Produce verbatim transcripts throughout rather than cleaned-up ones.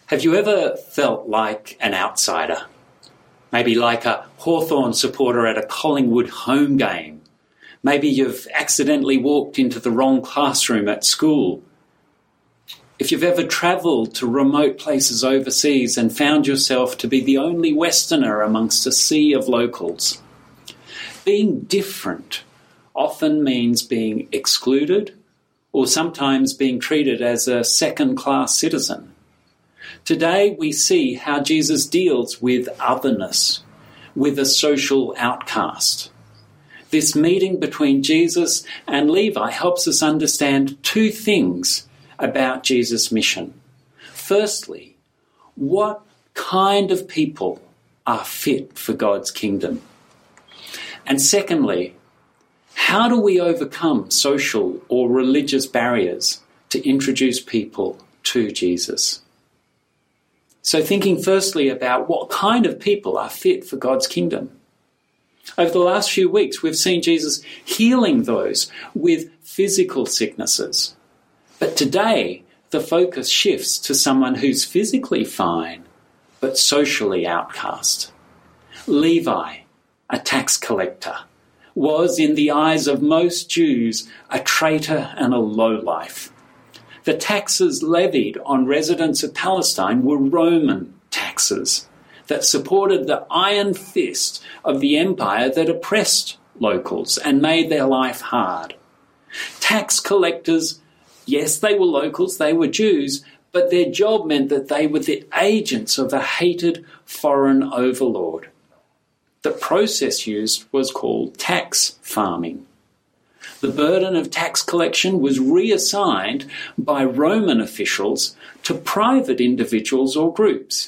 Have you ever felt like an outsider? Maybe like a Hawthorn supporter at a Collingwood home game. Maybe you've accidentally walked into the wrong classroom at school. If you've ever travelled to remote places overseas and found yourself to be the only Westerner amongst a sea of locals. Being different often means being excluded or sometimes being treated as a second-class citizen. Today we see how Jesus deals with otherness, with a social outcast. This meeting between Jesus and Levi helps us understand two things about Jesus' mission. Firstly, what kind of people are fit for God's kingdom? And secondly, how do we overcome social or religious barriers to introduce people to Jesus? So thinking firstly about what kind of people are fit for God's kingdom. Over the last few weeks, we've seen Jesus healing those with physical sicknesses. But today, the focus shifts to someone who's physically fine, but socially outcast. Levi, a tax collector, was, in the eyes of most Jews, a traitor and a lowlife. The taxes levied on residents of Palestine were Roman taxes that supported the iron fist of the empire that oppressed locals and made their life hard. Tax collectors, yes, they were locals, they were Jews, but their job meant that they were the agents of a hated foreign overlord. The process used was called tax farming. The burden of tax collection was reassigned by Roman officials to private individuals or groups.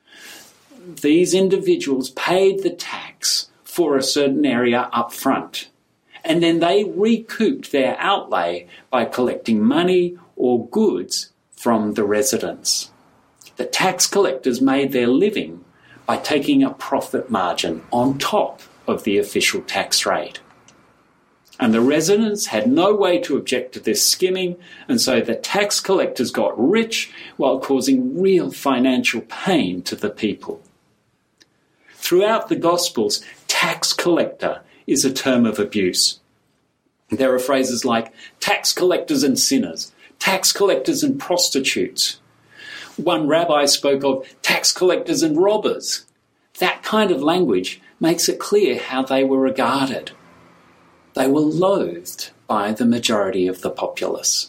These individuals paid the tax for a certain area up front, and then they recouped their outlay by collecting money or goods from the residents. The tax collectors made their living by taking a profit margin on top of the official tax rate. And the residents had no way to object to this skimming, and so the tax collectors got rich while causing real financial pain to the people. Throughout the Gospels, tax collector is a term of abuse. There are phrases like tax collectors and sinners, tax collectors and prostitutes. One rabbi spoke of tax collectors and robbers. That kind of language makes it clear how they were regarded. They were loathed by the majority of the populace.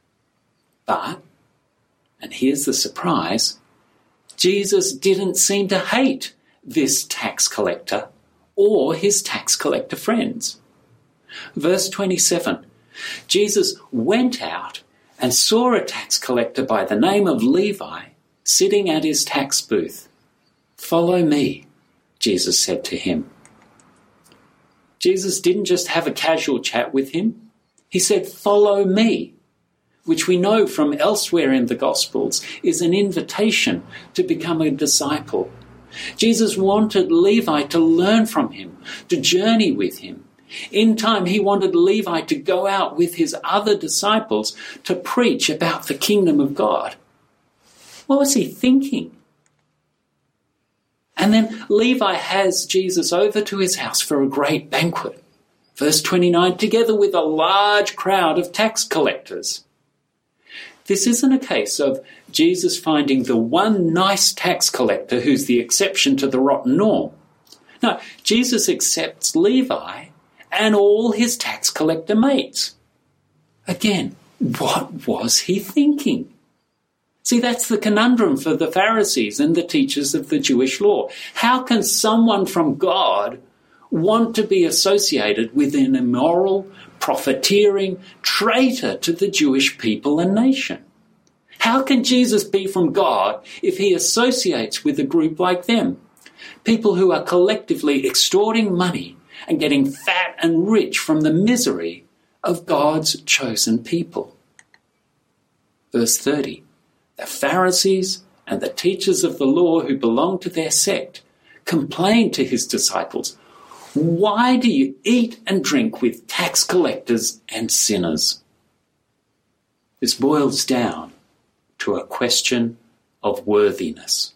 But, and here's the surprise, Jesus didn't seem to hate this tax collector or his tax collector friends. Verse twenty-seven, Jesus went out and saw a tax collector by the name of Levi sitting at his tax booth. "Follow me," Jesus said to him. Jesus didn't just have a casual chat with him. He said, "Follow me," which we know from elsewhere in the Gospels is an invitation to become a disciple. Jesus wanted Levi to learn from him, to journey with him. In time, he wanted Levi to go out with his other disciples to preach about the kingdom of God. What was he thinking? And then Levi has Jesus over to his house for a great banquet. Verse twenty-nine, together with a large crowd of tax collectors. This isn't a case of Jesus finding the one nice tax collector who's the exception to the rotten norm. No, Jesus accepts Levi and all his tax collector mates. Again, what was he thinking? See, that's the conundrum for the Pharisees and the teachers of the Jewish law. How can someone from God want to be associated with an immoral, profiteering traitor to the Jewish people and nation? How can Jesus be from God if he associates with a group like them? People who are collectively extorting money and getting fat and rich from the misery of God's chosen people. Verse thirty, the Pharisees and the teachers of the law who belonged to their sect complained to his disciples, "Why do you eat and drink with tax collectors and sinners?" This boils down to a question of worthiness.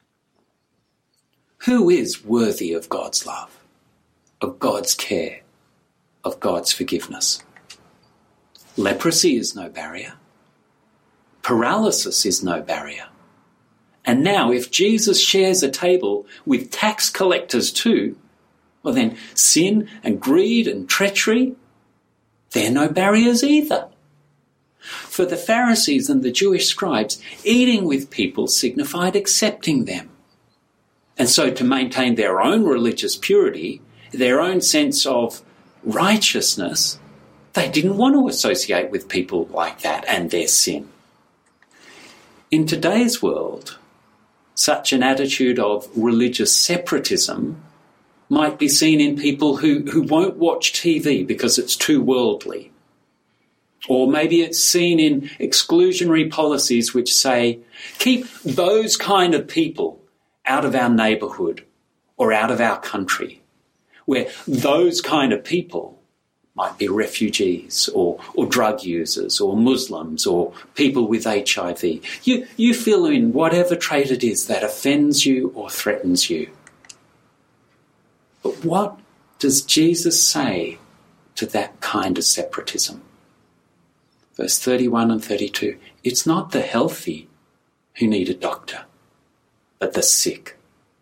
Who is worthy of God's love, of God's care, of God's forgiveness? Leprosy is no barrier. Paralysis is no barrier. And now if Jesus shares a table with tax collectors too, well then sin and greed and treachery, they're no barriers either. For the Pharisees and the Jewish scribes, eating with people signified accepting them. And so to maintain their own religious purity, their own sense of righteousness, they didn't want to associate with people like that and their sin. In today's world, such an attitude of religious separatism might be seen in people who, who won't watch T V because it's too worldly. Or maybe it's seen in exclusionary policies which say, keep those kind of people out of our neighbourhood or out of our country, where those kind of people might be refugees or, or drug users or Muslims or people with H I V. You, you fill in whatever trait it is that offends you or threatens you. But what does Jesus say to that kind of separatism? Verse thirty-one and thirty-two, it's not the healthy who need a doctor, but the sick.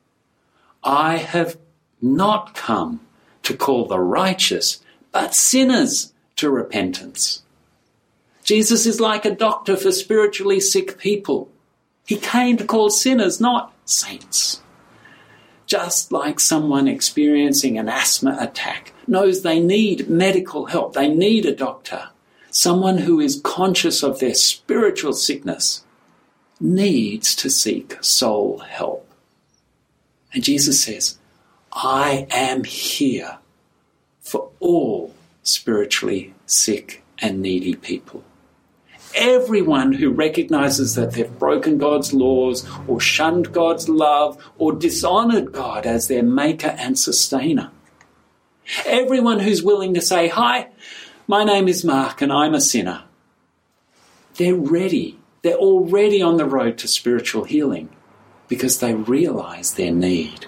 I have not come to call the righteous, but sinners to repentance. Jesus is like a doctor for spiritually sick people. He came to call sinners, not saints. Just like someone experiencing an asthma attack knows they need medical help, they need a doctor. Someone who is conscious of their spiritual sickness needs to seek soul help. And Jesus says, I am here for all spiritually sick and needy people. Everyone who recognises that they've broken God's laws or shunned God's love or dishonoured God as their maker and sustainer. Everyone who's willing to say, hi, my name is Mark and I'm a sinner. They're ready. They're already on the road to spiritual healing because they realise their need.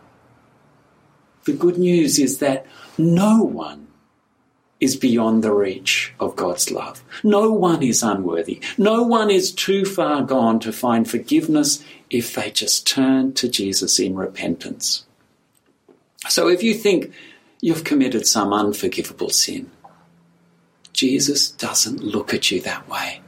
The good news is that no one is beyond the reach of God's love. No one is unworthy. No one is too far gone to find forgiveness if they just turn to Jesus in repentance. So if you think you've committed some unforgivable sin, Jesus doesn't look at you that way.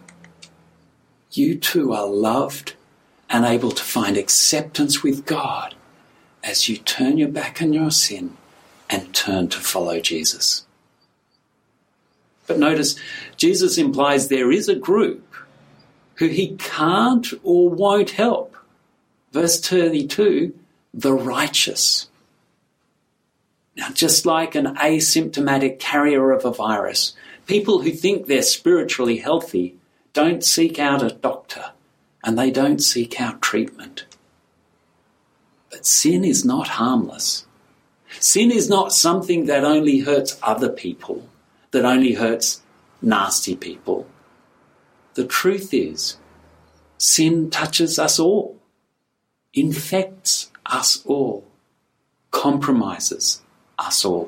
You too are loved and able to find acceptance with God as you turn your back on your sin and turn to follow Jesus. But notice, Jesus implies there is a group who he can't or won't help. Verse thirty-two, the righteous. Now, just like an asymptomatic carrier of a virus, people who think they're spiritually healthy don't seek out a doctor and they don't seek out treatment. But sin is not harmless. Sin is not something that only hurts other people, that only hurts nasty people. The truth is, sin touches us all, infects us all, compromises us all.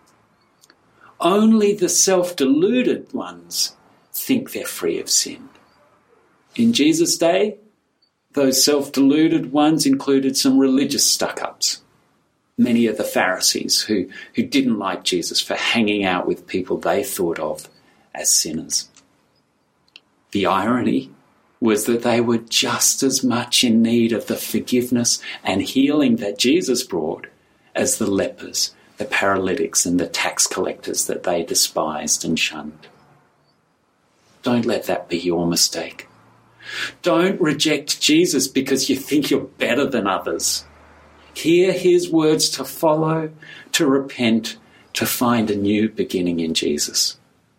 Only the self-deluded ones think they're free of sin. In Jesus' day, those self-deluded ones included some religious stuck-ups. Many of the Pharisees who, who didn't like Jesus for hanging out with people they thought of as sinners. The irony was that they were just as much in need of the forgiveness and healing that Jesus brought as the lepers, the paralytics and the tax collectors that they despised and shunned. Don't let that be your mistake. Don't reject Jesus because you think you're better than others. Hear his words to follow, to repent, to find a new beginning in Jesus.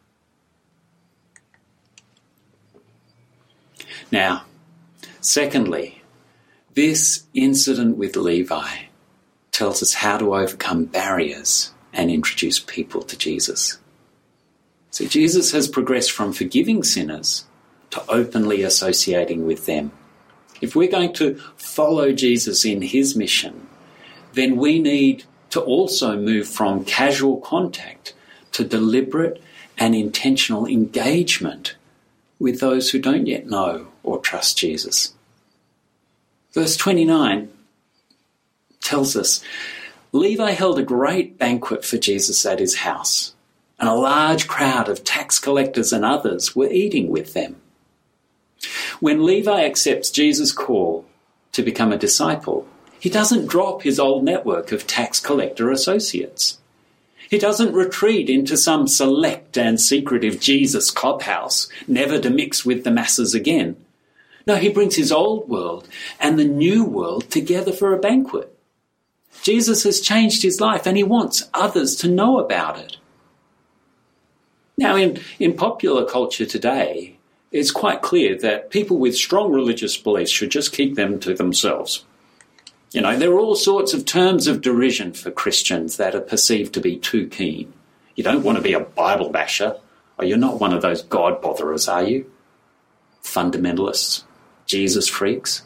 Now, secondly, this incident with Levi tells us how to overcome barriers and introduce people to Jesus. See, Jesus has progressed from forgiving sinners to openly associating with them. If we're going to follow Jesus in his mission, then we need to also move from casual contact to deliberate and intentional engagement with those who don't yet know or trust Jesus. Verse twenty-nine tells us, Levi held a great banquet for Jesus at his house, and a large crowd of tax collectors and others were eating with them. When Levi accepts Jesus' call to become a disciple, he doesn't drop his old network of tax collector associates. He doesn't retreat into some select and secretive Jesus clubhouse, never to mix with the masses again. No, he brings his old world and the new world together for a banquet. Jesus has changed his life and he wants others to know about it. Now, in, in popular culture today, it's quite clear that people with strong religious beliefs should just keep them to themselves. You know, there are all sorts of terms of derision for Christians that are perceived to be too keen. You don't want to be a Bible basher, or you're not one of those God botherers, are you? Fundamentalists, Jesus freaks.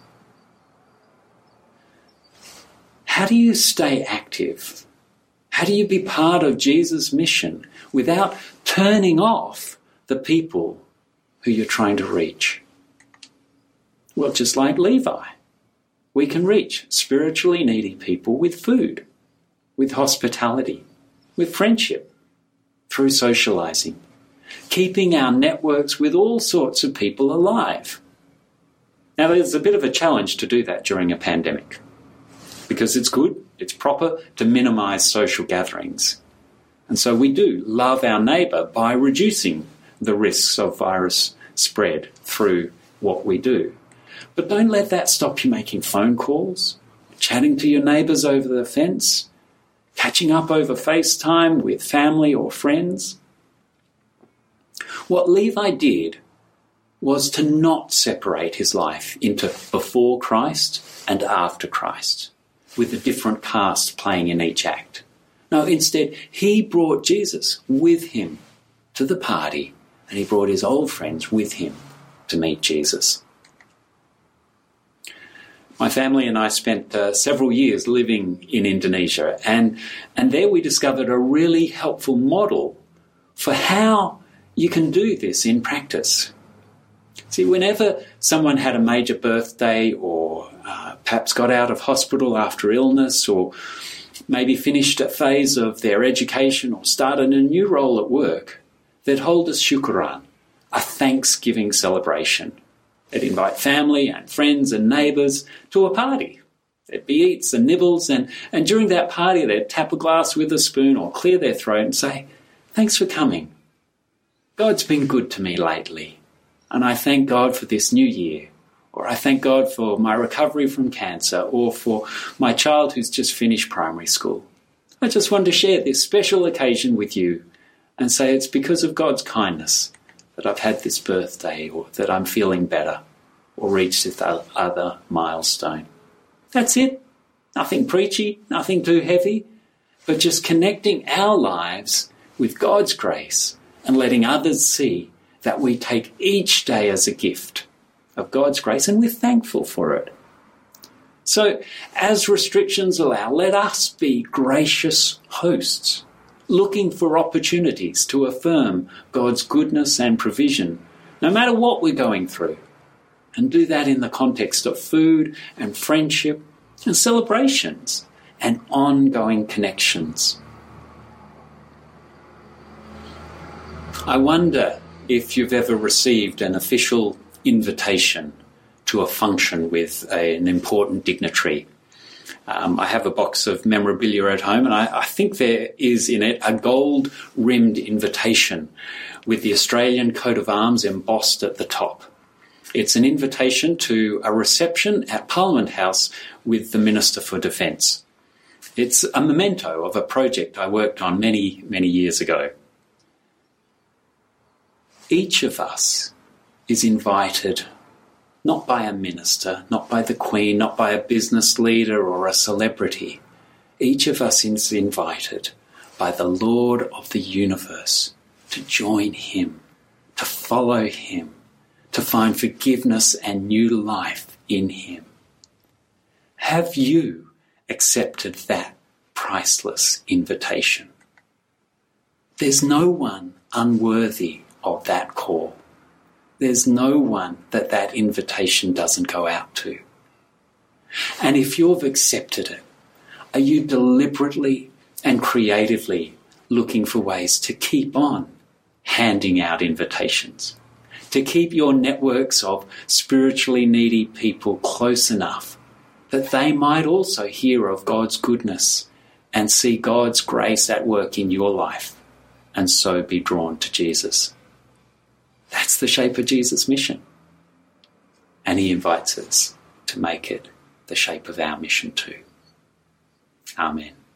How do you stay active? How do you be part of Jesus' mission without turning off the people who you're trying to reach? Well, just like Levi, we can reach spiritually needy people with food, with hospitality, with friendship, through socialising, keeping our networks with all sorts of people alive. Now, there's a bit of a challenge to do that during a pandemic, because it's good, it's proper to minimise social gatherings. And so we do love our neighbour by reducing the risks of virus spread through what we do. But don't let that stop you making phone calls, chatting to your neighbours over the fence, catching up over FaceTime with family or friends. What Levi did was to not separate his life into before Christ and after Christ, with a different cast playing in each act. No, instead, he brought Jesus with him to the party, and he brought his old friends with him to meet Jesus. My family and I spent uh, several years living in Indonesia, and, and there we discovered a really helpful model for how you can do this in practice. See, whenever someone had a major birthday or uh, perhaps got out of hospital after illness or maybe finished a phase of their education or started a new role at work, they'd hold a syukuran, a Thanksgiving celebration. They'd invite family and friends and neighbours to a party. There'd be eats and nibbles, and, and during that party they'd tap a glass with a spoon or clear their throat and say, "Thanks for coming. God's been good to me lately, and I thank God for this new year, or I thank God for my recovery from cancer, or for my child who's just finished primary school. I just wanted to share this special occasion with you and say it's because of God's kindness that I've had this birthday, or that I'm feeling better, or reached this other milestone." That's it. Nothing preachy, nothing too heavy, but just connecting our lives with God's grace and letting others see that we take each day as a gift of God's grace and we're thankful for it. So, as restrictions allow, let us be gracious hosts, looking for opportunities to affirm God's goodness and provision, no matter what we're going through, and do that in the context of food and friendship and celebrations and ongoing connections. I wonder if you've ever received an official invitation to a function with a, an important dignitary. Um, I have a box of memorabilia at home, and I, I think there is in it a gold-rimmed invitation with the Australian coat of arms embossed at the top. It's an invitation to a reception at Parliament House with the Minister for Defence. It's a memento of a project I worked on many, many years ago. Each of us is invited not by a minister, not by the Queen, not by a business leader or a celebrity. Each of us is invited by the Lord of the universe to join him, to follow him, to find forgiveness and new life in him. Have you accepted that priceless invitation? There's no one unworthy of that call. There's no one that that invitation doesn't go out to. And if you've accepted it, are you deliberately and creatively looking for ways to keep on handing out invitations, to keep your networks of spiritually needy people close enough that they might also hear of God's goodness and see God's grace at work in your life and so be drawn to Jesus? That's the shape of Jesus' mission. And he invites us to make it the shape of our mission too. Amen.